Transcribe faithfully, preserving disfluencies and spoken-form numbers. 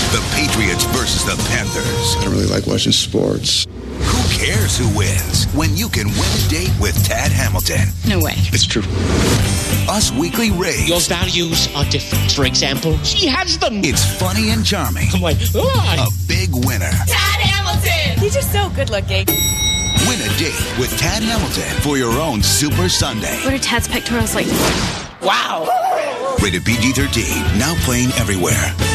The Patriots versus the Panthers. I don't really like watching sports. Who cares who wins when you can win a date with Tad Hamilton? No way. It's true. Us Weekly Raves. Your values are different. For example, she has them. It's funny and charming. I'm like, ah. A big winner. Tad Hamilton! He's just so good looking. Win a date with Tad Hamilton for your own Super Sunday. What are Tad's pectorals like? Wow. Rated P G thirteen. Now playing everywhere.